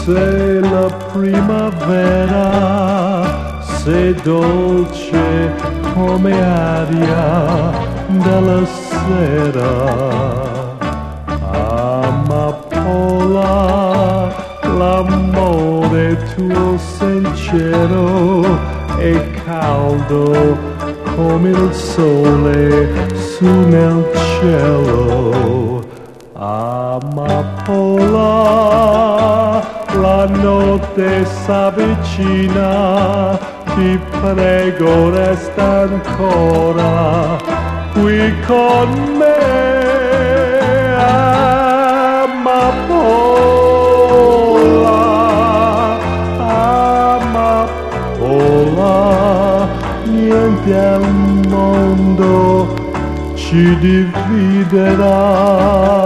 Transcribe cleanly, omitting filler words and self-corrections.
sei la primavera, sei dolce come aria della sera. Amapola, l'amore tuo sincero è caldo come il sole su nel cielo. Amapola, la notte s'avvicina, ti prego resta ancora qui con me. Amapola, amapola, niente al mondo ci dividerà.